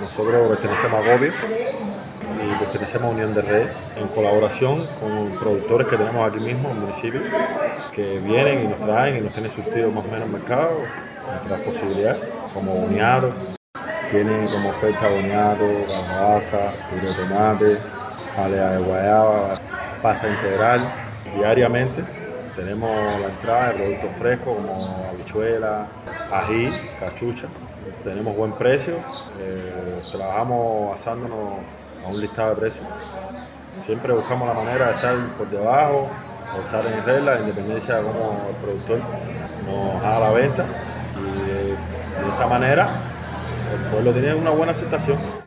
Nosotros pertenecemos a Gobio y pertenecemos a Unión de Reyes, en colaboración con productores que tenemos aquí mismo en el municipio, que vienen y nos traen y nos tienen surtido más o menos mercado, nuestras posibilidades, como boniato, tiene como oferta boniato, calabaza, puré de tomate, jalea de guayaba, pasta integral. Diariamente tenemos la entrada de productos frescos como habichuela, ají, cachucha. Tenemos buen precio, trabajamos basándonos a un listado de precios. Siempre buscamos la manera de estar por debajo o estar en regla, en dependencia de cómo el productor nos haga la venta. Y de esa manera el pueblo tiene una buena aceptación.